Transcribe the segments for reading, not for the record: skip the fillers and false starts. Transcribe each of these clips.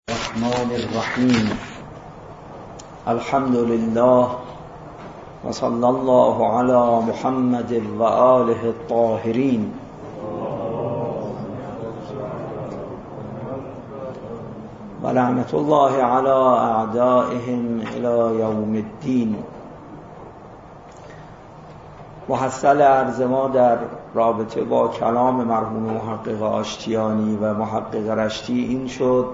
الرحمن الرحیم. الحمد لله و صلی الله علی محمد و آله الطاهرین. و لعنت الله علی اعدائهم الی یوم الدین. محصل عرض ما در رابطه با کلام مرحوم محقق آشتیانی و محقق رشتی این شد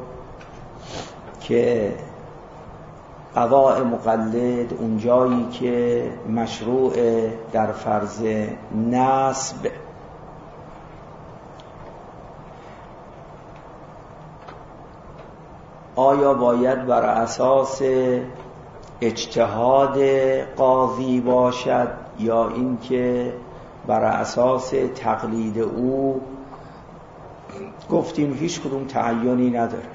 که قضاء مقلد اونجایی که مشروع در فرض نسب آیا باید بر اساس اجتهاد قاضی باشد یا اینکه بر اساس تقلید او؟ گفتیم هیچ کدوم تعیینی نداره،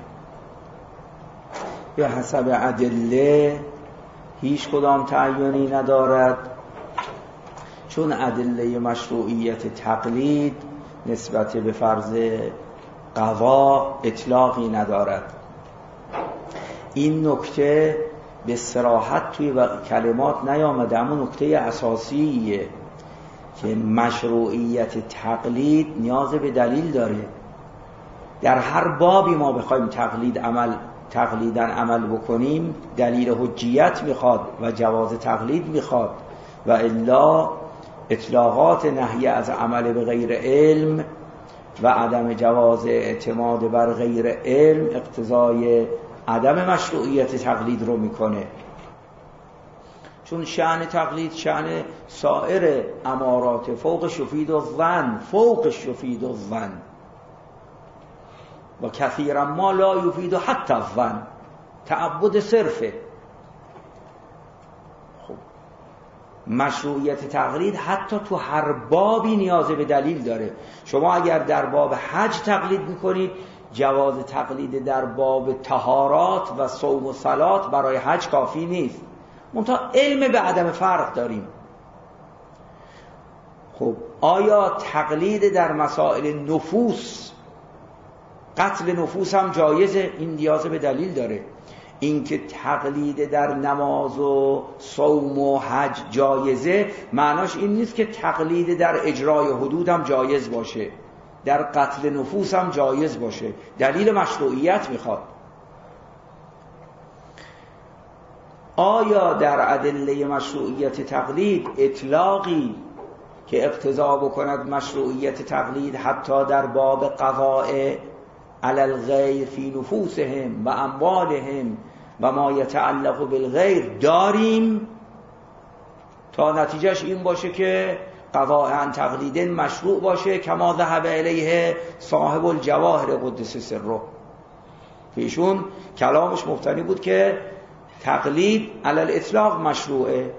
به حسب ادله هیچ کدام تعیینی ندارد، چون ادله مشروعیت تقلید نسبت به فرض قضا اطلاقی ندارد. این نکته به صراحت توی کلمات نیامده، اما نکته اساسیه که مشروعیت تقلید نیاز به دلیل داره. در هر بابی ما بخوایم تقلیداً عمل بکنیم دلیل حجیت میخواد و جواز تقلید میخواد، و الا اطلاقات نهی از عمل به غیر علم و عدم جواز اعتماد بر غیر علم اقتضای عدم مشروعیت تقلید رو میکنه، چون شأن تقلید شأن سایر امارات فوق شفید الظن و کثیرا ما لا یفید حتی الظن، تعبد صرفه. خب مشروعیت تقلید حتی تو هر بابی نیاز به دلیل داره. شما اگر در باب حج تقلید میکنید، جواز تقلید در باب طهارات و صوم و صلات برای حج کافی نیست، منتها علم به عدم فرق داریم. خب آیا تقلید در مسائل نفوس، قتل نفوس هم جایزه؟ این نیاز به دلیل داره. اینکه تقلید در نماز و صوم و حج جایزه معناش این نیست که تقلید در اجرای حدود هم جایز باشه، در قتل نفوس هم جایز باشه. دلیل مشروعیت میخواد. آیا در ادله مشروعیت تقلید اطلاقی که اقتضا بکند مشروعیت تقلید حتی در باب قضاء علی الغیر فی نفوسهم و اموالهم و ما یتعلق بالغیر داریم تا نتیجهش این باشه که قضاء عن تقلید مشروع باشه، کما ذهب الیه صاحب الجواهر قدس سره؟ ایشون کلامش مبتنی بود که تقلید علی الاطلاق مشروعه،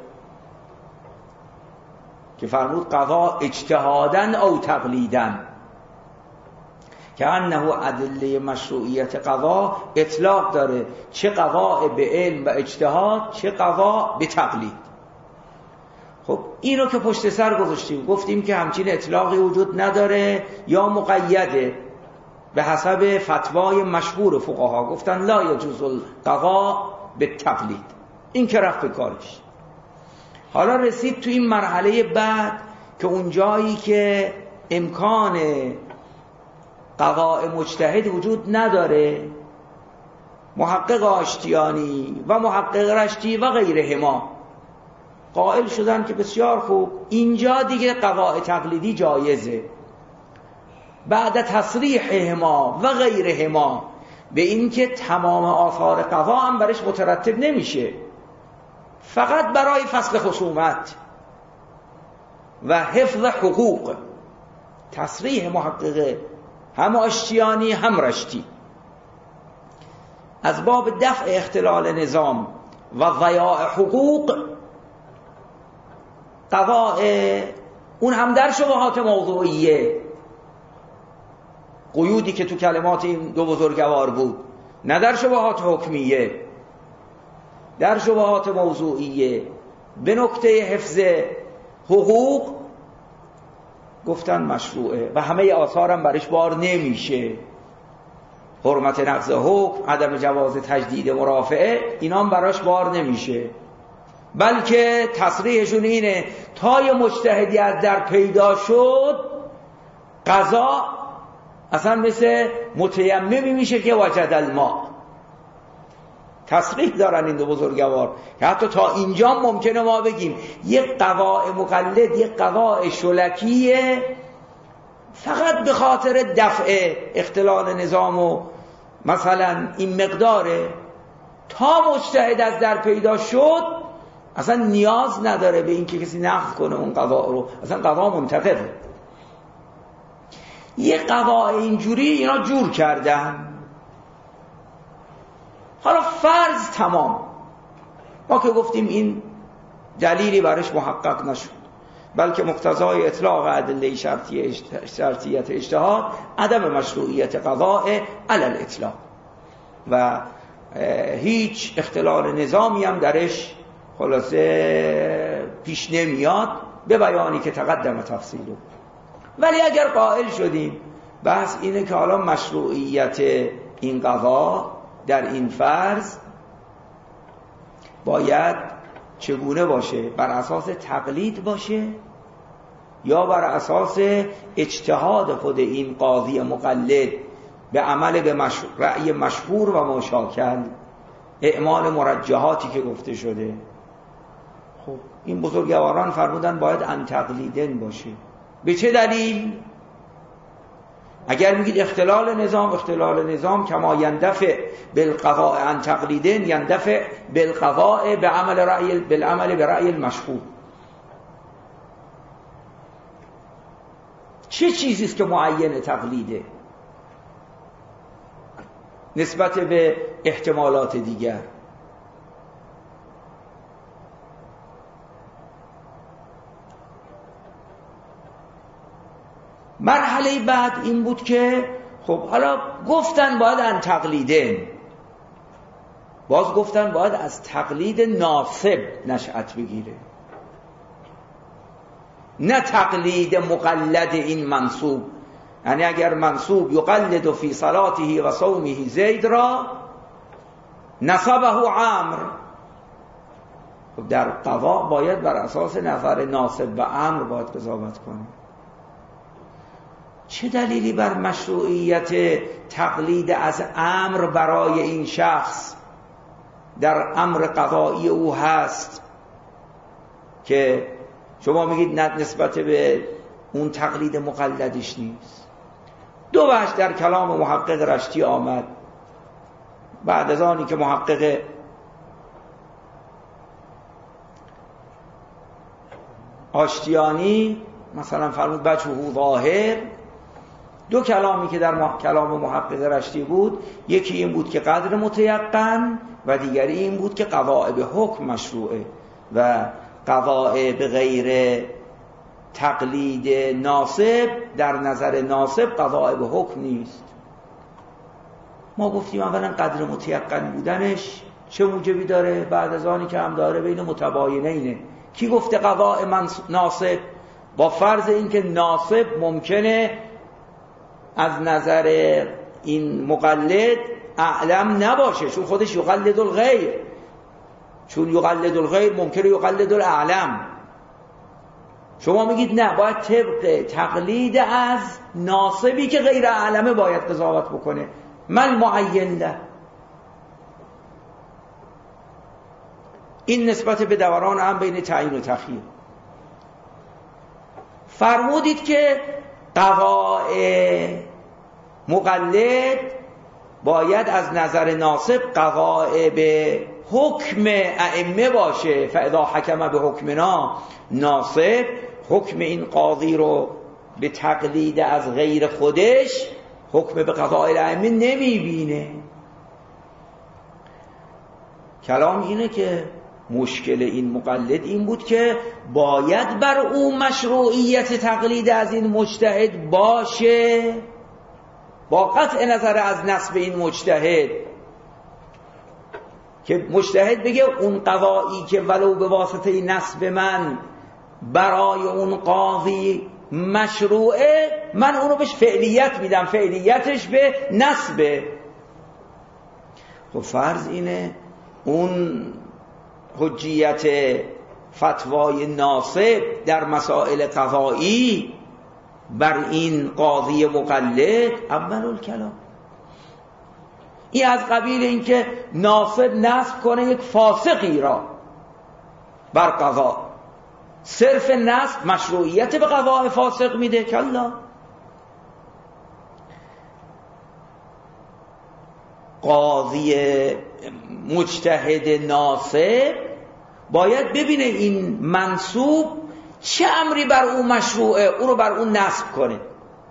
که فرمود قضا اجتهادا او تقلیدا، که انه ادله مشروعیت قضا اطلاق داره، چه قضا به علم و اجتهاد چه قضا به تقلید. خب این رو که پشت سر گذاشتیم، گفتیم که همچین اطلاقی وجود نداره یا مقیده به حسب فتوای مشهور فقها، گفتن لا یجوز القضاء بالتقلید. این که رفت به کارش. حالا رسید تو این مرحله بعد که اون جایی که امکان قضاء مجتهد وجود نداره، محقق آشتیانی و محقق رشتی و غیرهما قائل شدن که بسیار خوب، اینجا دیگه قضاء تقلیدی جایزه، بعد تصریحهما و غیرهما به این که تمام آثار قضا هم برش مترتب نمیشه، فقط برای فصل خصومت و حفظ حقوق. تصریح محقق هم آشتیانی هم رشتی از باب دفع اختلال نظام و ضیاع حقوق، قضاء اون هم در شبهات موضوعیه، قیودی که تو کلمات این دو بزرگوار بود، نه در شبهات حکمیه، در شبهات موضوعیه به نکته حفظ حقوق گفتن مشروعه و همه آثارم برش بار نمیشه. حرمت نقض حکم، عدم جواز تجدید مرافعه، اینا هم براش بار نمیشه، بلکه تصریحشون اینه تا یه مجتهدی از در پیدا شد قضا اصلا مثل متیممی میشه که وجد الماء. تصریح دارن این دو بزرگوار که حتی تا اینجا ممکنه ما بگیم یک قضاء مقلد، یک قضاء شلکیه فقط به خاطر دفع اختلال نظام و مثلا این مقداره، تا مجتهد از در پیدا شد اصلا نیاز نداره به این که کسی نقض کنه اون قضا رو، اصلا قضا منتقضه. یه قضا اینجوری اینا جور کردن. حالا فرض تمام، ما که گفتیم این دلیلی برش محقق نشد، بلکه مقتضای اطلاق ادله شرطیت اجتهاد عدم مشروعیت قضاء علی الاطلاق و هیچ اختلال نظامی هم درش خلاصه پیش نمیاد به بیانی که تقدم تفصیله. ولی اگر قائل شدیم بحث اینه که حالا مشروعیت این قضا در این فرض باید چگونه باشه؟ بر اساس تقلید باشه یا بر اساس اجتهاد خود این قاضی مقلد به عمل به رأی مشهور و مشاکل، اعمال مرجحاتی که گفته شده؟ خب این بزرگواران فرمودن باید ان تقلیدن باشه. به چه دلیل؟ اگر میگید اختلال نظام کما یندفع بالقضاء عن تقلیدن یندفع بالقضاء بالعمل به رأی المشهور. چه چیزی است که معین تقلیده نسبت به احتمالات دیگر؟ مرحله بعد این بود که خب حالا گفتن باید ان تقلیدن، باز گفتن باید از تقلید ناسب نشأت بگیره، نه تقلید مقلد این منصوب. یعنی اگر منصوب یقلد فی صلاته و صومه زید را نصبه عمرو، در قضا باید بر اساس نظر ناسب و عمرو باید قضاوت کنه. چه دلیلی بر مشروعیت تقلید از امر برای این شخص در امر قضایی او هست که شما میگید نسبت به اون تقلید مقلدش نیست؟ دو وجه در کلام محقق رشتی آمد بعد از آنی که محقق آشتیانی مثلا فرمود بچه‌هو ظاهر. دو کلامی که در کلام محقق رشتی بود، یکی این بود که قدر متیقن و دیگری این بود که قضاء به حکم مشروعه و قضاء به غیر تقلید ناسب در نظر ناسب قضاء به حکم نیست. ما گفتیم اولا قدر متیقن بودنش چه موجبی داره؟ بعد از آنی که هم داره بین متباینینه. کی گفته قضاء ناسب؟ با فرض اینکه ناسب ممکنه از نظر این مقلد اعلم نباشه، چون خودش یقلد الغیر، چون یقلد الغیر ممکنه یقلد الاعلم. شما میگید نه، باید طبق تقلید از ناسبی که غیر اعلمه باید قضاوت بکنه. من معین له. این نسبت به دوران هم بین تعیین و تخییر. فرمودید که قضاء مقلد باید از نظر ناسب قضاء به حکم ائمه باشه. فاذا حکم به حکمنا ناسب، حکم این قاضی رو به تقلید از غیر خودش حکم به قضاء ائمه نمیبینه. کلام اینه که مشکل این مقلد این بود که باید بر او مشروعیت تقلید از این مجتهد باشه، با قطع نظر از نسب این مجتهد، که مجتهد بگه اون قضایی که ولو به واسطه نسب من برای اون قاضی مشروعه، من اونو بهش فعلیت میدم، فعلیتش به نسبه، خب فرض اینه اون حجیت فتوای ناصب در مسائل قضایی بر این قاضی مقلد اول الکلام. این از قبیل این که ناصب نصب کنه یک فاسقی را بر قضا، صرف نصب مشروعیت به قضاء فاسق میده؟ کلا. قاضی مجتهد ناصب باید ببینه این منصوب چه امری بر او مشروعه، او رو بر اون نصب کنه.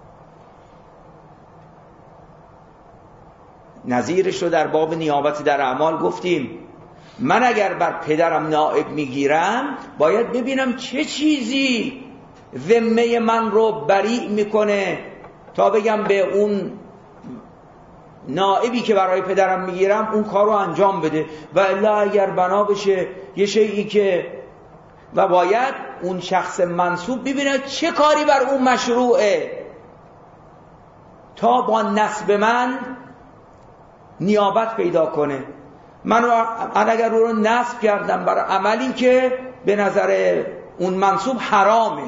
نظیرش رو در باب نیابت در اعمال گفتیم. من اگر بر پدرم نائب میگیرم باید ببینم چه چیزی ذمه من رو بری میکنه تا بگم به اون نائبی که برای پدرم میگیرم اون کار رو انجام بده، و الا اگر بنا بشه یه شیئی که و باید اون شخص منصوب ببینه چه کاری بر اون مشروعه تا با نسب من نیابت پیدا کنه. من اگر رو نسب کردم برای عملی که به نظر اون منصوب حرامه،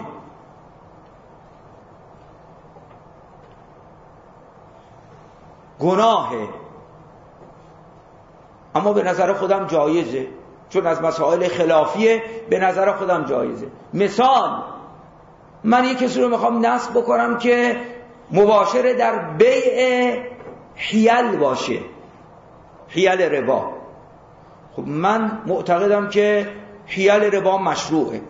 گناهه، اما به نظر خودم جایزه، چون از مسائل خلافیه به نظر خودم جایزه. مثال، من یک کسی رو میخوام نصب بکنم که مباشر در بیع حیل باشه، حیل ربا. خب من معتقدم که حیل ربا مشروعه،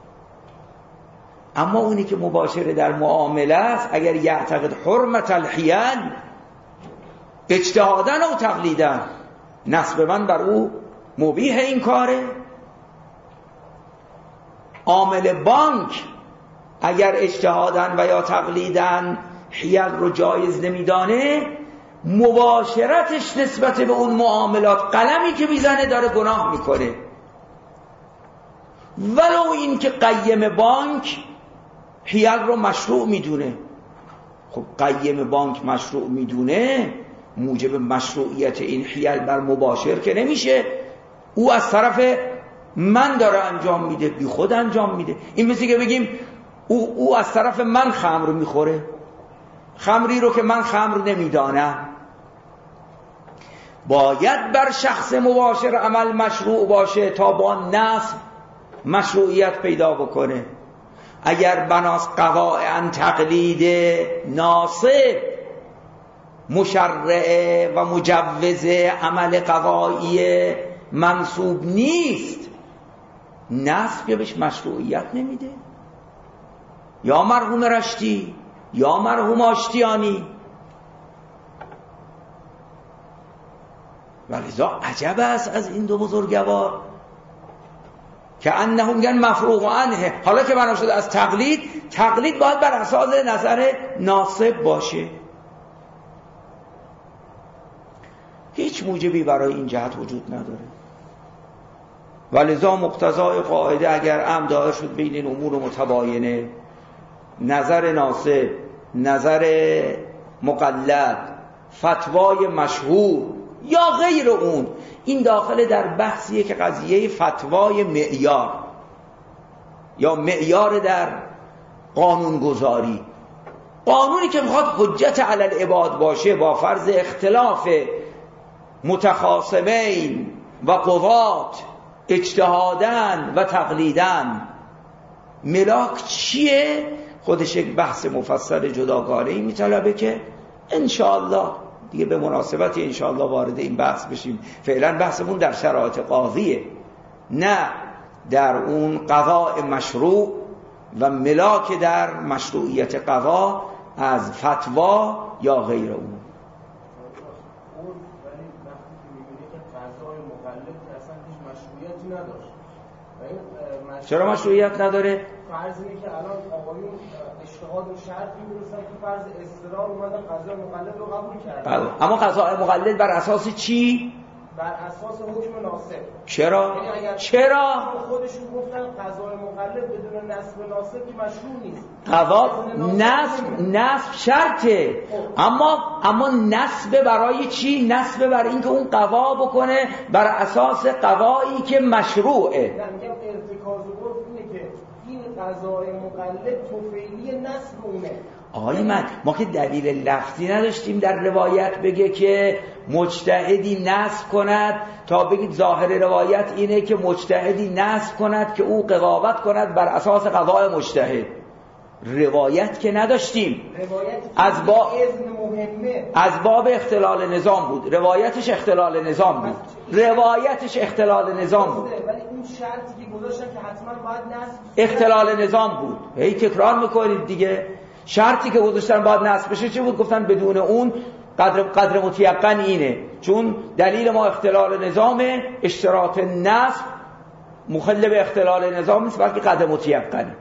اما اونی که مباشر در معامله است اگر یعتقد حرمت الحیل اجتهادن و تقلیدن، نصب من بر او مبیح این کاره. عامل بانک اگر اجتهادن و یا تقلیدن حیل رو جایز نمیدانه، مباشرتش نسبت به اون معاملات، قلمی که میزنه داره گناه میکنه. ولو این که قیم بانک حیل رو مشروع میدونه. خب قیم بانک مشروع میدونه، موجب مشروعیت این حیل بر مباشر که نمیشه. او از طرف من داره انجام میده، بی خود انجام میده. این مثل که بگیم او از طرف من خمر میخوره، خمری رو که من خمر نمیدانم. باید بر شخص مباشر عمل مشروع باشه تا با نصب مشروعیت پیدا بکنه. اگر بناس قواعن تقلید ناصب مشرع و مجوز عمل قضایی منصوب نیست، نصب که بهش مشروعیت نمیده. یا مرحوم رشتی یا مرحوم آشتیانی. ولذا عجب است از این دو بزرگوار که انهم میگن مفروغ عنه. حالا که بنا شده از تقلید باید بر اساس نظر ناصب باشه. هیچ موجبی برای این جهت وجود نداره. ولذا مقتضای قاعده اگر امر دایر شد بین این امور متباینه، نظر ناصب، نظر مقلد، فتوای مشهور یا غیر اون، این داخل در بحثیه که قضیه فتوای معیار یا معیار در قانونگذاری، قانونی که میخواد حجت علی العباد باشه با فرض اختلاف متخاصمین و قضات اجتهادن و تقلیدن. ملاک چیه؟ خودش یک بحث مفصل جداگانه‌ای میطلبه که انشاءالله دیگه به مناسبت انشاءالله وارد این بحث بشیم. فعلا بحثمون در شرایط قاضیه، نه در اون قضاء مشروع و ملاک در مشروعیت قضا از فتوا یا غیر اون. چرا مشروعیت نداره؟ فرض اینه که الان آقایون اجتهاد و شرطی می‌رسن که فرض اصرار اومدن قضای مقلد رو قبول کردن. اما قضای مقلد بر اساس چی؟ بر اساس حکم ناسب. چرا؟ خودشون گفتن قضای مقلد بدون نسب ناسب که مشروع نیست. قضا نسب شرطه، اما نسب برای چی؟ نسب برای اینکه اون قضا بکنه بر اساس قضایی که مشروعه. نه میگم ارتکاز عرف اینه که این قضای مقلد توفیلی نسب اونه. آقای من، ما که دلیل لفظی نداشتیم در روایت بگه که مجتهدی نسب کند تا بگید ظاهر روایت اینه که مجتهدی نسب کند که او قضاوت کند بر اساس قضای مجتهد. روایت که نداشتیم. از باب اختلال نظام بود. روایتش اختلال نظام بود. ولی اون شرطی که گذاشتن که حتما باید نسب اختلال نظام بود. هی تکرار میکنید دیگه. شرطی که گذاشتن باید نسب بشه چه بود؟ گفتن بدون اون قدر متیقن اینه، چون دلیل ما اختلال نظامه، اشتراط نسب مخل به اختلال نظام نیست بلکه قدر متیقنه.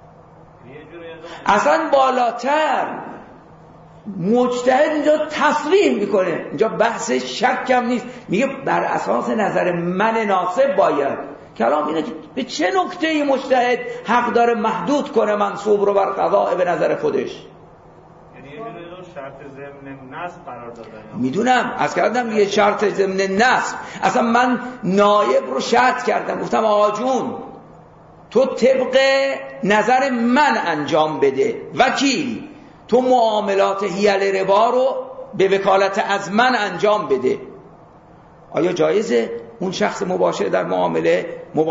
اصلا بالاتر مجتهد اینجا تصریح میکنه، اینجا بحث شک هم نیست، میگه بر اساس نظر من ناسب باید. کلام اینه که به چه نکته مجتهد حق داره محدود کنه منصوب رو بر قضا به نظر خودش. یعنی یه جور شرط ضمن نسب قرار دادن. میدونم، از کردم یه شرط ضمن نسب. اصلا من نایب رو شرط کردم، گفتم آقا جون تو طبق نظر من انجام بده، وکیل تو معاملات حیل ربا رو به وکالت از من انجام بده. آیا جایزه اون شخص مباشرت در معامله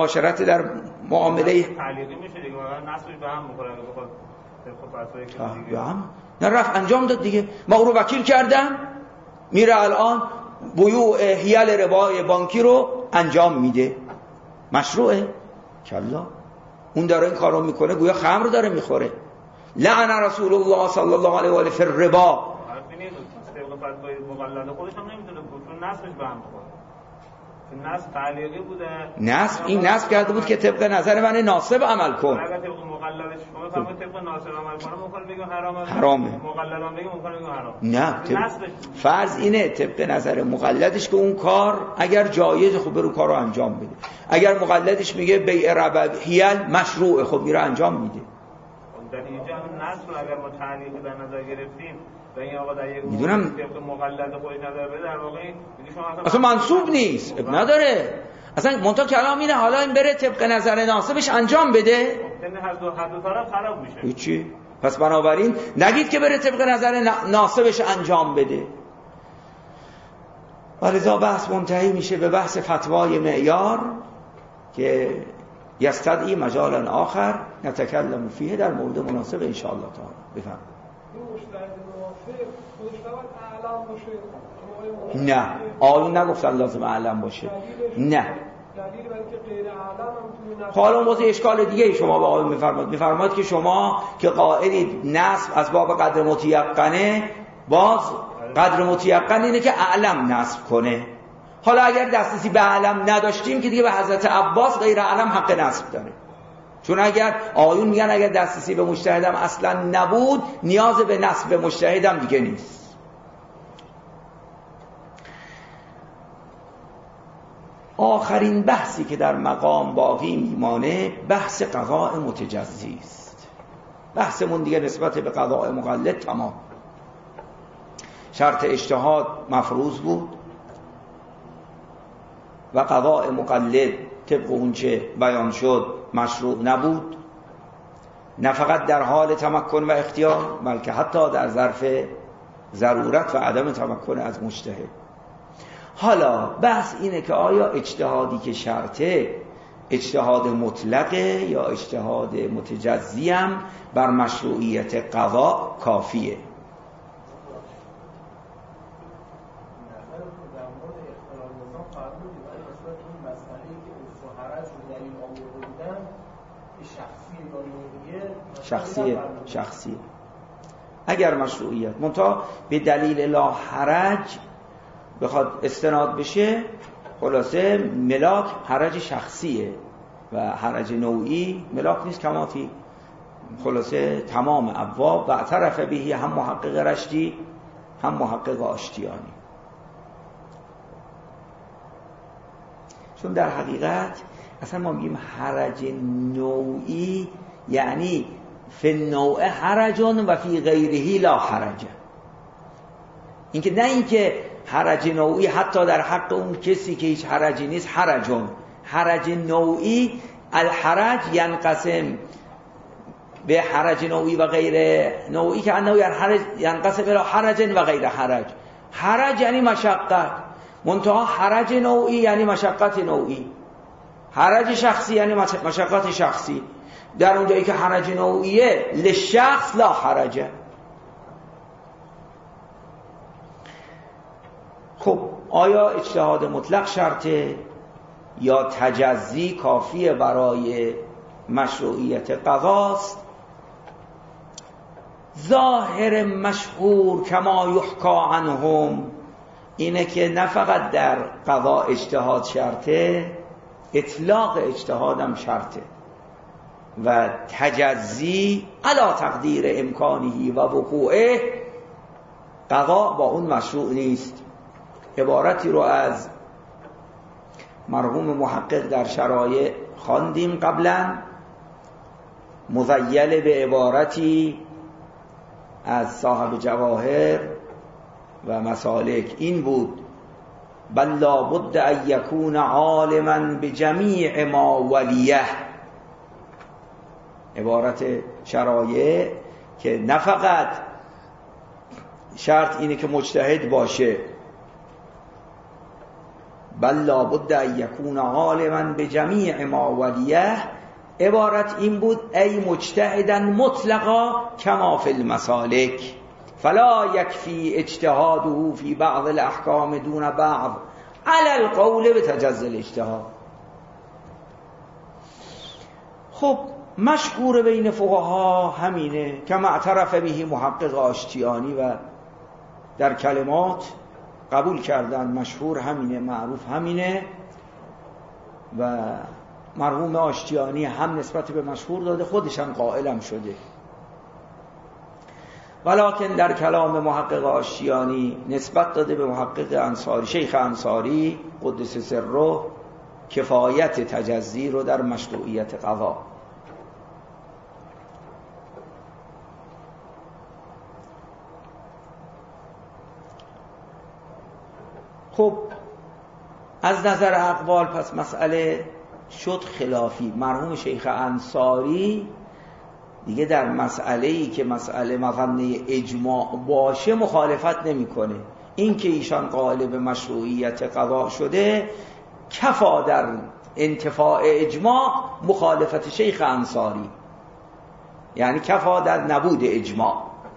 تعلیقی میشه دیگه، واقعا نسبش به هم میخوره اگه بخواد طبق فتوایی که دیگه نه رفت انجام داد دیگه. ما او رو وکیل کردم، میره الان بیوع حیل ربای بانکی رو انجام میده، مشروعه؟ کلا اون داره این کارو میکنه گویا خمر داره میخوره. لعن رسول الله صلی الله علیه و آله فی الربا. حرفی نیست طبق فتوای مقلد خودش هم نمیتونه چون نسبش به هم میخوره. نسب تعلیقی بوده. این نسب کرده بود که طبق نظر من ناسب عمل کن. اگر طبق مقلدش شما فهمید طبق ناسب عمل کنه ممکن بگیم حرامه. مقلدان بگیم ممکن بگیم حرام. نه فرض اینه طبق نظر مقلدش که اون کار اگر جایز خب برو کارو انجام بده. اگر مقلدش میگه بیع ربویل مشروعه خب میره انجام میده. در اینجا هم نسب اگر ما تعلیقی در نظر گرفتیم و این آقا در یک میدونم طبق مقلد خودش نظر بده در واقع شما اصلا منسوب نیست، نداره اصلا. منتها کلام اینه حالا این بره طبق نظر ناسبش انجام بده، هر دو طرف خراب میشه. هیچی. پس بنابراین نگید که بره طبق نظر ناسبش انجام بده. ولذا بحث منتهی میشه به بحث فتوای معیار که یستدعی مجالا آخر نتکلم فیه در مورد مناسب ان شاء الله تعالی. بفهم. نه آیون نگفتن لازم اعلم باشه. نه حالا باز اشکال دیگه شما به آیون میفرماید که شما که قائلید نسب از باب قدر متیقنه، باز قدر متیقن اینه که اعلم نسب کنه. حالا اگر دسترسی به اعلم نداشتیم که دیگه به حضرت عباس غیر اعلم حق نسب داره، چون اگر آیون میگن اگر دسترسی به مجتهدم اصلا نبود نیاز به نسب مجتهدم دیگه نیست. آخرین بحثی که در مقام باقی میمانه بحث قضاء متجزی است. بحثمون دیگه نسبت به قضاء مقلد تمام. شرط اجتهاد مفروض بود و قضاء مقلد طبق اونچه بیان شد مشروع نبود، نه فقط در حال تمکن و اختیار بلکه حتی در ظرف ضرورت و عدم تمکن از مجتهد. حالا بحث اینه که آیا اجتهادی که شرطه اجتهاد مطلقه یا اجتهاد متجزی هم بر مشروعیت قضا کافیه. شخصیه اگر مشروعیت منتها به دلیل لا حرج بخواد استناد بشه، خلاصه ملاک حرج شخصیه و حرج نوعی ملاک نیست کمافی. خلاصه تمام ابواب و اعترف بهی هم محقق رشدی هم محقق آشتیانی. چون در حقیقت اصلا ما میگیم حرج نوعی یعنی فی النوع حرج و فی غیره لا حرج. اینکه نه اینکه حرج نوعی حتی در حق اون کسی که هیچ حرجی نیست حرج نوعی، الحرج ینقسم به حرج نوعی و غیر نوعی که انه ینقسم الى حرج و غیر حرج. حرج یعنی مشقت، منتها حرج نوعی یعنی مشقت نوعی. حرج شخصی یعنی مشقت شخصی. در اونجایی که حرج نوعیه لشخص لا حرجه. خب آیا اجتهاد مطلق شرطه یا تجزی کافیه برای مشروعیت قضاست؟ ظاهر مشهور کما یحکا عنهم اینه که نه فقط در قضا اجتهاد شرطه، اطلاق اجتهاد هم شرطه و تجزی علی تقدیر امکانه و وقوعه قضا با اون مشروع نیست. عبارتی رو از مرحوم محقق در شرایع خواندیم قبلا، مذیل به عبارتی از صاحب جواهر و مسالک این بود: بل لا بد ان یکون عالما بجمیع ما ولیه. عبارت شرایع که نه فقط شرط اینه که مجتهد باشه، بل لا بد ان یکون عالما بجمیع ما ولیه، عبارت این بود: ای مجتهدا مطلقا کما فی المسالک فلا یکفی اجتهاده فی بعض الاحکام دون بعض علی القول بتجزی الاجتهاد. خب مشهور بین فقها همینه که معترف به محقق آشتیانی و در کلمات قبول کردن، مشهور همینه، معروف همینه و مرحوم آشتیانی هم نسبت به مشهور داده، خودش هم قائلم شده. ولکن در کلام محقق آشتیانی نسبت داده به محقق انصاری، شیخ انصاری قدس سره، کفایت تجزی رو در مشروعیت قضا. خب از نظر اقوال پس مسئله شد خلافی. مرحوم شیخ انصاری دیگه در مسئله‌ای که مسئله مظنه اجماع باشه مخالفت نمی‌کنه. این که ایشان قائل به مشروعیت قضا شده کفا در انتفاع اجماع مخالفت شیخ انصاری، یعنی کفا در نبود اجماع.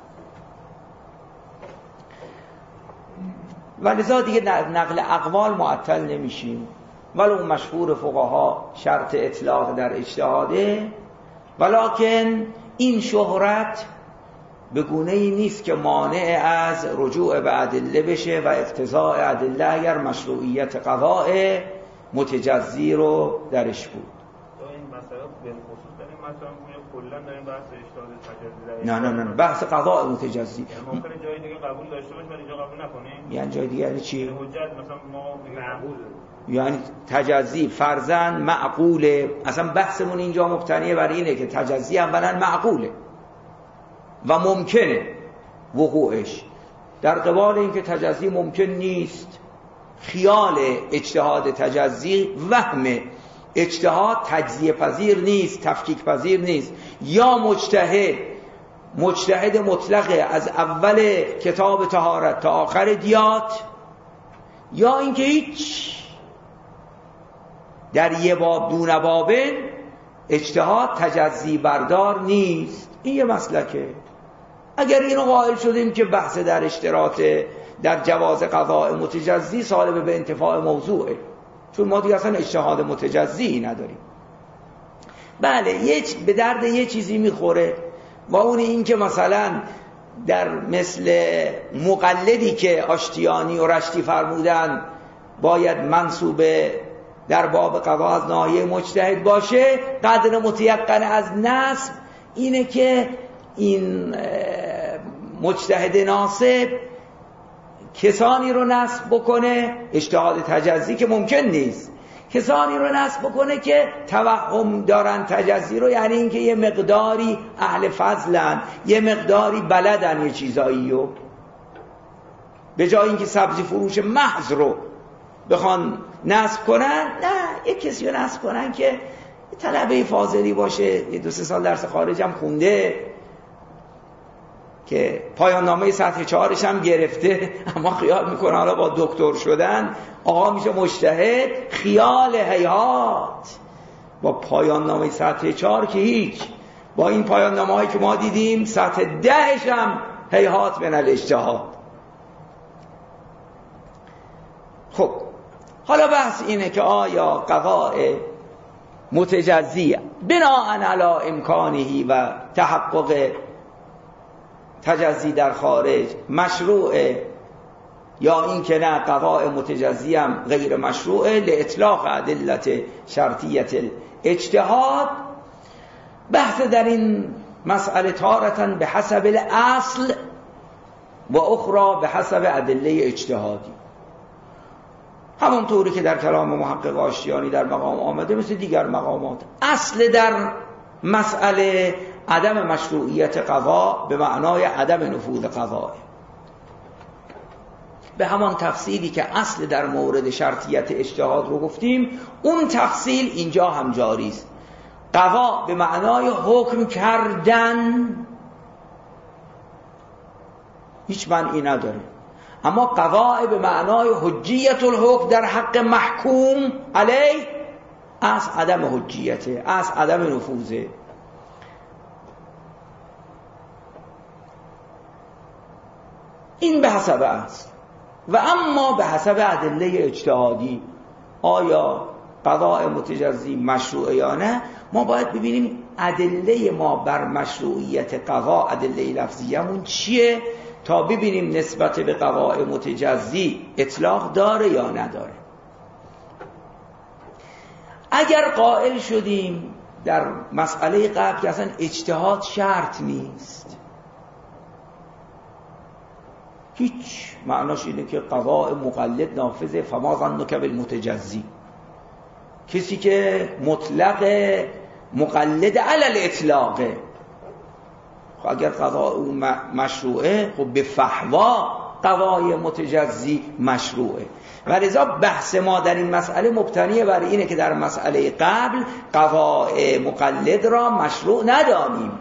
ولذا دیگه نقل اقوال معطل نمیشیم. ولو مشهور فقها شرط اطلاق در اجتهاده، ولکن این شهرت به گونه‌ای نیست که مانع از رجوع به ادله بشه و اقتضاء ادله اگر مشروعیت قضاء متجزی رو درش بود. این مسئله به خصوص داریم مثلا کلا داریم بحث اجتهاد تجزی. نه بحث قضاء متجزی. ممکنه جای دیگه قبول داشته باشه ولی جا قبول نکنیم. یعنی جای دیگه یعنی چی؟ حجت مثلا ما معقول، یعنی تجزی فرضاً معقوله. اصلا بحثمون اینجا مبتنیه بر اینه که تجزی اولا معقوله و ممکنه وقوعش، در قبال اینکه تجزی ممکن نیست. خیال اجتهاد تجزی وهمه. اجتهاد تجزیه پذیر نیست، تفکیک پذیر نیست. یا مجتهد مطلقه از اول کتاب طهارت تا آخر دیات، یا اینکه هیچ در یه باب دون بابن اجتهاد تجزی بردار نیست. این یه مسلکه. اگر اینو قائل شدیم که بحث در اشتراط در جواز قضاء متجزی سالب به انتفاع موضوعه، چون ما دیگه اصلا اجتهاد متجزی نداریم. بله به درد یه چیزی میخوره و اون این که مثلا در مثل مقلدی که آشتیانی و رشتی فرمودن باید منصوبه در باب قضا از ناحیه مجتهد باشه، قدر متیقن از نصب اینه که این مجتهد ناصب کسانی رو نصب بکنه اجتهاد تجزی که ممکن نیست، کسانی رو نصب بکنه که توهم دارن تجزی رو، یعنی اینکه یه مقداری اهل فضلن، یه مقداری بلدن یه چیزایی رو، به جای اینکه سبزی فروش محض رو بخوان نصب کنن، نه، یک کسی رو نصب کنن که طلبه فاضلی باشه، یه 2-3 سال درس خارج هم خونده، که پایان نامه سطح 4ش هم گرفته، اما خیال میکنه حالا با دکتر شدن آقا میشه مجتهد. خیال هیهات، با پایان نامه سطح 4 که هیچ، با این پایان نامه هایی که ما دیدیم سطح 10ش هم هیهات من الاجتهاد. خب حالا بحث اینه که آیا قضاء متجزی بناء علی امکانه و تحقق تجزی در خارج مشروعه، یا این که نه قضاء متجزی هم غیر مشروعه لاطلاق ادلت شرطیت الاجتهاد. بحث در این مسئله تارة به حسب الاصل و اخرى به حسب ادله اجتهادی، همونطوری که در کلام محقق آشتیانی در مقام آمده مثل دیگر مقامات. اصل در مسئله عدم مشروعیت قضا به معنای عدم نفوذ قضا، به همان تفصیلی که اصل در مورد شرطیت اجتهاد رو گفتیم، اون تفصیل اینجا هم جاری است. قضا به معنای حکم کردن هیچ معنی نداره، اما قضا به معنای حجیت الحکم در حق محکوم علیه از عدم حجیته، از عدم نفوذه. این به حسب اصل. و اما به حسب ادله اجتهادی آیا قضاء متجزی مشروعه یا نه، ما باید ببینیم ادله ما بر مشروعیت قضا، ادله لفظیمون چیه، تا ببینیم نسبت به قضاء متجزی اطلاق داره یا نداره. اگر قائل شدیم در مسئله قبل که اصلا اجتهاد شرط نیست، هیچ، معناش اینه که قضاء مقلد نافذه، فما ظنک بالمتجزی، کسی که مطلق مقلد علی الاطلاقه، خب اگر قضاء اون مشروعه، خب به فحوا قضای متجزی مشروعه. و لذا بحث ما در این مسئله مبتنیه بر اینه که در مسئله قبل قضاء مقلد را مشروع ندانیم،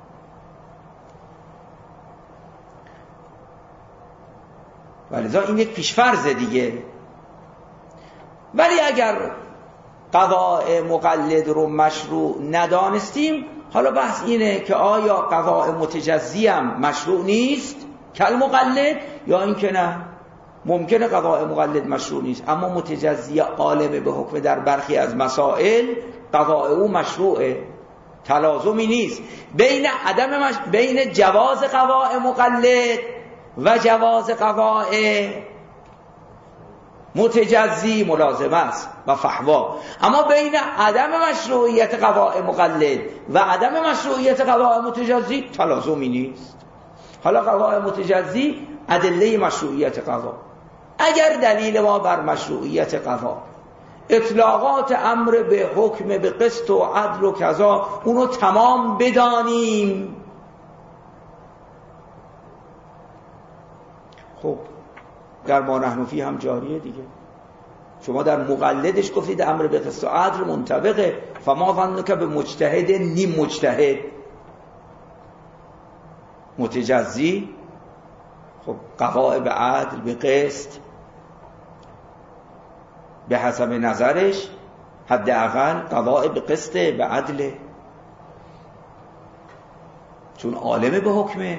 و لذا این یک پیشفرض دیگه. ولی اگر قضاء مقلد رو مشروع ندانستیم، حالا بحث اینه که آیا قضاء متجزی هم مشروع نیست کل مقلد، یا این که نه، ممکنه قضاء مقلد مشروع نیست اما متجزی عالم به حکم در برخی از مسائل قضاء او مشروعه. تلازمی نیست بین جواز قضاء مقلد و جواز قضاء متجزی ملازمه است و فحوا، اما بین عدم مشروعیت قضاء مقلد و عدم مشروعیت قضاء متجزی تلازمی نیست. حالا قضاء متجزی ادله مشروعیت قضا، اگر دلیل ما بر مشروعیت قضا اطلاقات امر به حکم به قسط و عدل و کذا اونو تمام بدانیم، خب در ما نحن فیه هم جاریه دیگه. شما در مقلدش گفتید امر به قسط و عدل منطبقه، فما ظنک به مجتهد نیم مجتهد متجزی، خب قضاء به عدل به قسط به حسب نظرش حداقل قضاء به قسط به عدل، چون عالم به حکمه،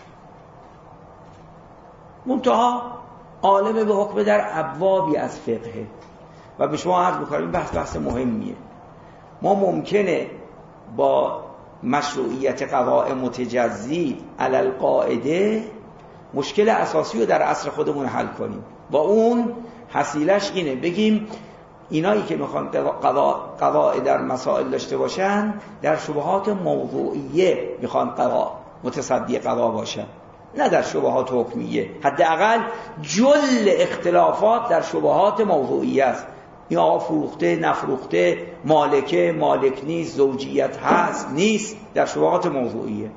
منتها عالم به حکم در ابوابی از فقه. و به شما عرض می‌کنم این بحث مهمیه. ما ممکنه با مشروعیت قضاء متجزی علی القاعده مشکل اساسی رو در عصر خودمون حل کنیم. با اون حسیلش اینه بگیم اینایی که میخوان قضاء در مسائل داشته باشن در شبهات موضوعیه میخوان متصدی قضا باشن، نه در شبهات حکمیه. حداقل جل اختلافات در شبهات موضوعیه است. این آقا فروخته نفروخته، مالکه مالک نیست، زوجیت هست نیست، در شبهات موضوعیه.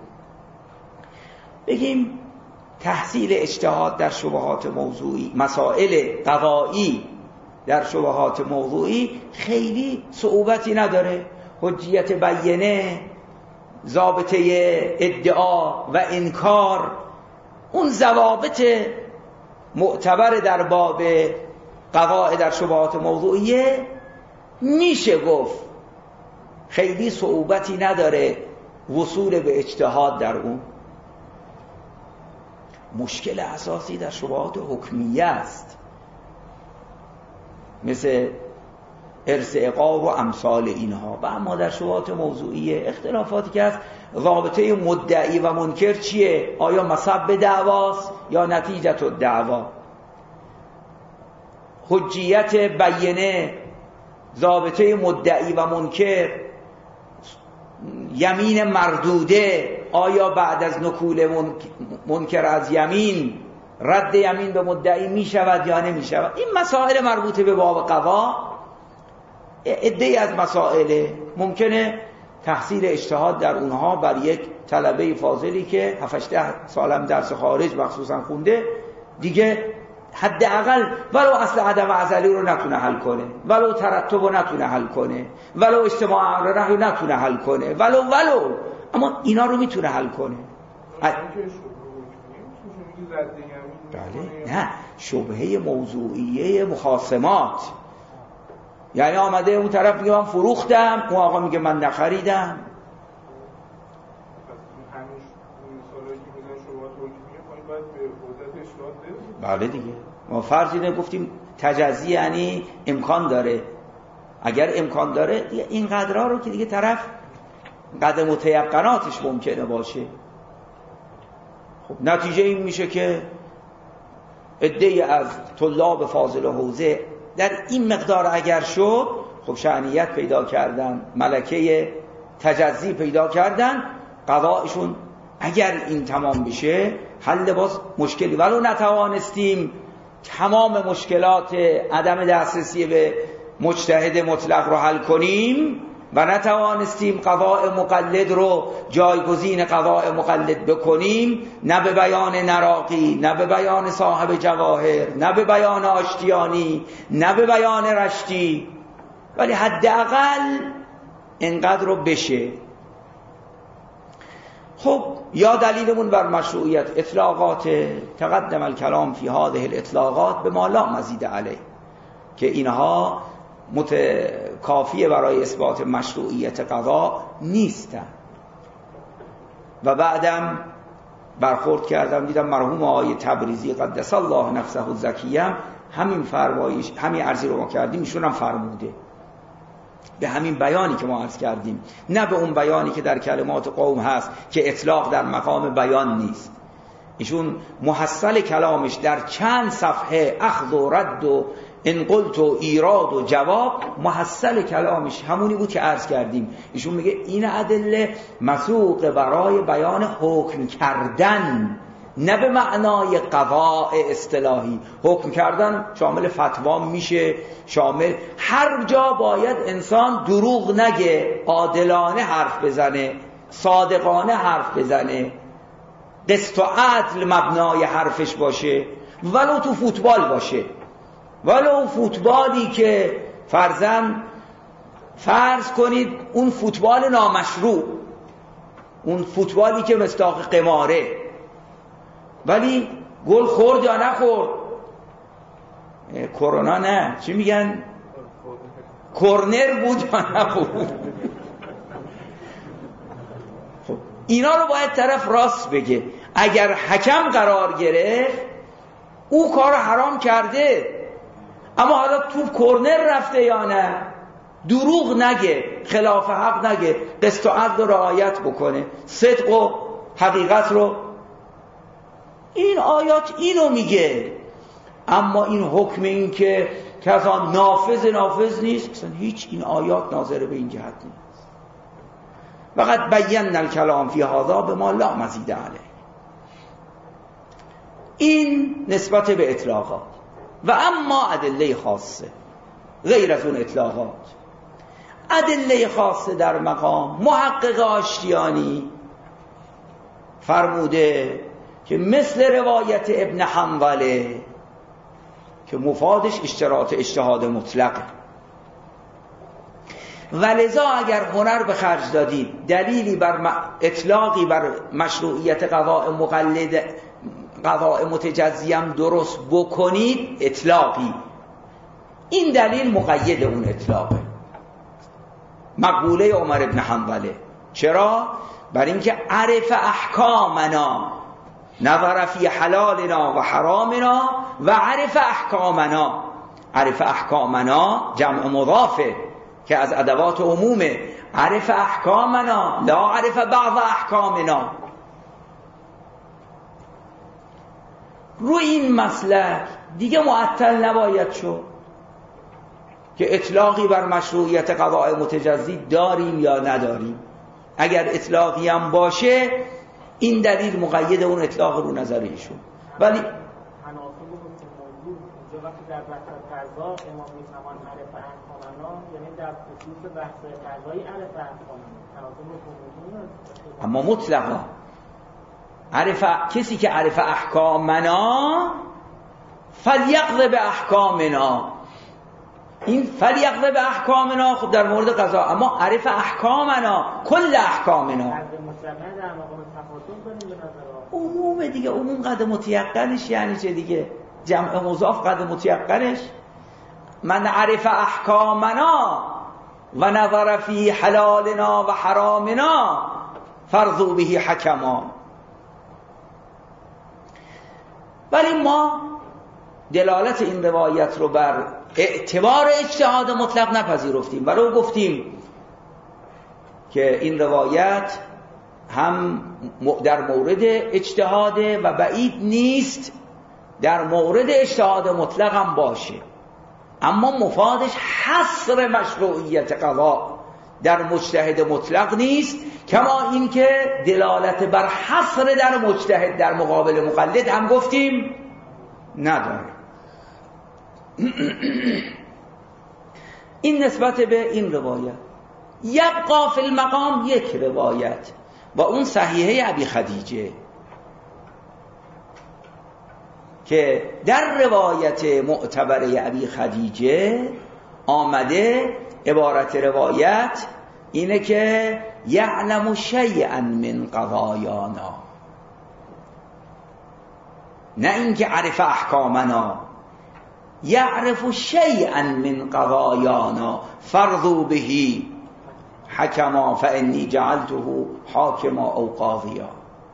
بگیم تحصیل اجتهاد در شبهات موضوعی، مسائل قضایی در شبهات موضوعی خیلی صعوبتی نداره. حجیت بیانه، ضابطه ادعا و انکار، اون ضوابط معتبر در باب قواعد در شبهات موضوعیه، میشه گفت خیلی صعوبتی نداره وصول به اجتهاد در اون. مشکل اساسی در شبهات حکمیه است، مثل ارث عقاب و امثال اینها. و اما در شبهات موضوعیه اختلافاتی که هست، رابطه مدعی و منکر چیه؟ آیا مسبب دعواست یا نتیجت الدعوا؟ حجیت بیانه، ضابطه مدعی و منکر، یمین مردوده، آیا بعد از نکول منکر از یمین رد یمین به مدعی می شود یا نمی شود؟ این مسائل مربوطه به باب قضا، عده‌ای از مسائل ممکنه تحصیل اجتهاد در اونها بر یک طلبه فاضلی که 7-8 سالم درس خارج مخصوصا خونده دیگه حداقل ولو اصل عدم ازلی رو نتونه حل کنه، ولو ترتب رو نتونه حل کنه، ولو اجتماع امر نهی رو نتونه حل کنه، ولو اما اینا رو میتونه حل کنه. بله، نه، شبهه موضوعیه مخاصمات، یعنی آمده اون طرف میگه من فروختم، اون آقا میگه من نخریدم. بله دیگه، ما فرض اینه گفتیم تجزی یعنی امکان داره، اگر امکان داره دیگه این قدرها رو که دیگه طرف قدر متیقناتش ممکنه باشه. خب نتیجه این میشه که عده‌ای از طلاب فاضل حوزه در این مقدار اگر شد، خب شأنیت پیدا کردن، ملکه تجزی پیدا کردن، قضایشون اگر این تمام بشه حل باز مشکلی، ولو نتوانستیم تمام مشکلات عدم دسترسی به مجتهد مطلق رو حل کنیم و نتوانستیم قضاء مقلد رو جایگزین قضاء مقلد بکنیم، نه به بیان نراقی، نه به بیان صاحب جواهر، نه به بیان آشتیانی، نه به بیان رشتی، ولی حداقل اینقدر رو بشه. خب یا دلیلمون بر مشروعیت اطلاقات تقدم الکلام فی هذه الاطلاقات به ما لا مزید علیه، که اینها کافیه برای اثبات مشروعیت قضا نیستن. و بعدم برخورد کردم دیدم مرحوم آقای تبریزی قدس الله نفسه الزکیه همین فرمایش، همین عرضی رو ما کردیم، ایشون هم فرموده به همین بیانی که ما عرض کردیم، نه به اون بیانی که در کلمات قوم هست که اطلاق در مقام بیان نیست. ایشون محصل کلامش در چند صفحه اخذ و رد و انقلت و ایراد و جواب، محصل کلامش همونی بود که عرض کردیم. ایشون میگه این ادله مسوق برای بیان حکم کردن، نه به معنای قضاء اصطلاحی. حکم کردن شامل فتوا میشه، شامل هر جا باید انسان دروغ نگه، عادلانه حرف بزنه، صادقانه حرف بزنه، قسط و عدل مبنای حرفش باشه، ولو تو فوتبال باشه، ولو فوتبالی که فرض کنید اون فوتبال نامشروع، اون فوتبالی که مصداق قماره، ولی گل خورد یا نخورد، کرونا نه، چی میگن، کورنر بود یا نبود. خب اینا رو باید طرف راست بگه. اگر حکم قرار گرفت او کار حرام کرده، اما حالا توپ کورنر رفته یا نه، دروغ نگه، خلاف حق نگه، قسط و عدل رو رعایت بکنه، صدق و حقیقت رو. این آیات اینو میگه. اما این حکم این که کسا نافذ نیست، اصلا هیچ این آیات ناظر به این جهت نیست. فقط بینا الکلام فی هذا به ما لا مزید علیه. این نسبت به اطلاقات. و اما ادله خاصه، غیر از اون اطلاقات. ادله خاصه در مقام محقق آشتیانی فرموده که مثل روایت ابن حنظله که مفادش اشتراط اجتهاد مطلقه، ولذا اگر هنر به خرج دادید دلیلی بر اطلاقی بر مشروعیت قضاء متجزی هم درست بکنید، اطلاقی، این دلیل مقید اون اطلاقه. مقوله عمر ابن حنظله. چرا؟ بر اینکه عرف احکامنا، نظر فی حلالنا و حرامنا و عرف احکامنا. عرف احکامنا جمع مضافه که از ادوات عمومه. عرف احکامنا لا عرف بعض احکامنا. رو این مسلک دیگه معطل نباید شد که اطلاقی بر مشروعیت قضاء متجزی داریم یا نداریم. اگر اطلاقی هم باشه این دلیل مقید اون اطلاق رو نظر ایشون. ولی وقتی در بحث قضا امام میفهمان عرف احکامنا، یعنی در خصوص بحث قضایی عرف احکامنا تناسب رو. اما مطلقا کسی که عرف احکامنا فلیقض به احکامنا، این فلیقض به احکامنا خود در مورد قضا، اما عرف احکامنا کل احکامنا عموم دیگه. عموم قد متیقنش یعنی چه دیگه؟ جمع مضاف قد متیقنش. من عرف احکامنا و نظر فی حلالنا و حرامنا فرضوا به حکما. ولی ما دلالت این روایت رو بر اعتبار اجتهاد مطلق نپذیرفتیم، ولو گفتیم که این روایت هم در مورد اجتهاده و بعید نیست در مورد اجتهاد مطلق هم باشه، اما مفادش حصر مشروعیت قضا در مجتهد مطلق نیست، کما این که دلالت بر حصر در مجتهد در مقابل مقلد هم گفتیم نداره. این نسبت به این روایت. یبقا فی المقام یک روایت و اون صحیحه ابی خدیجه که در روایت معتبره ابی خدیجه آمده عبارت روایت اینه که یعلم شیئا من قضایانا، نه اینکه عرف احکامنا، یعرف شیئا من قضایانا فرضوا به حکما فانی جعلته حاکما او قاضیا.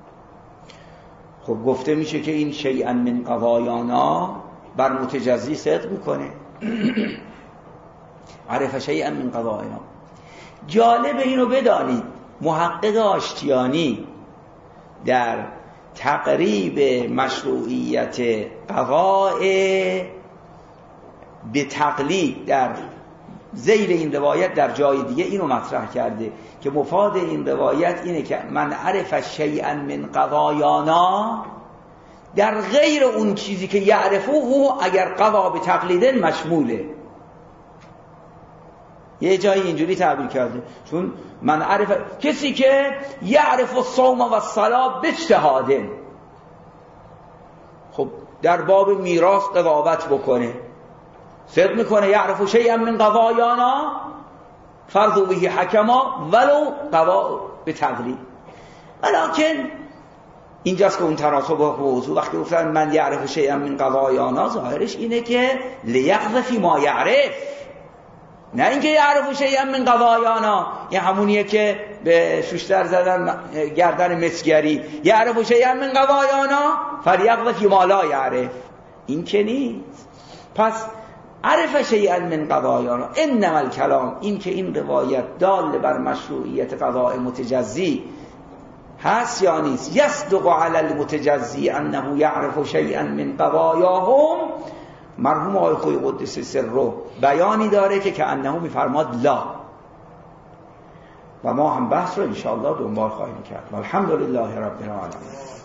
خب گفته میشه که این شیئا من قضایانا بر متجزی صدق میکنه. عرف شیئا من قضایانا. جالب اینو بدانید محقق آشتیانی در تقریب مشروعیت قضاء به تقلید در ذیل این روایت در جای دیگه اینو مطرح کرده که مفاد این روایت اینه که من عرف شیئا من قضایانا در غیر اون چیزی که یعرفوه اگر قضا به تقلیدن مشموله. یه جایی اینجوری تعبیر کرده، چون من عرف کسی که یعرف الصوم و الصلاة باجتهاده، خب در باب میراث قضاوت بکنه صدق میکنه یعرف شیئا من قضایانا فرضوا به حکما ولو قضا به تقلید. ولکن اینجاست که اون تناسب و موضوع وقتی گفتن من یعرف شیئا من قضایانا ظاهرش اینه که لیقض فی ما یعرف، نه اینکه یعرف شیئا من قضایانا این همونیه که به شوشتر زدن گردن مسگری یعرف شیئا من قضایانا فلیقض فی ما لا یعرف، این که نیست. پس عرف شیئا من قضایانا انما الکلام، این که این روایت دال بر مشروعیت قضاء متجزی هست یا نیست، یصدق علی المتجزی انه یعرف شیئا من قضایاهم. مرحوم آقای خویی قدس سره بیانی داره که انه میفرماد لا، و ما هم بحث رو ان شاء الله دنبال خواهیم کرد. والحمدلله رب العالمین.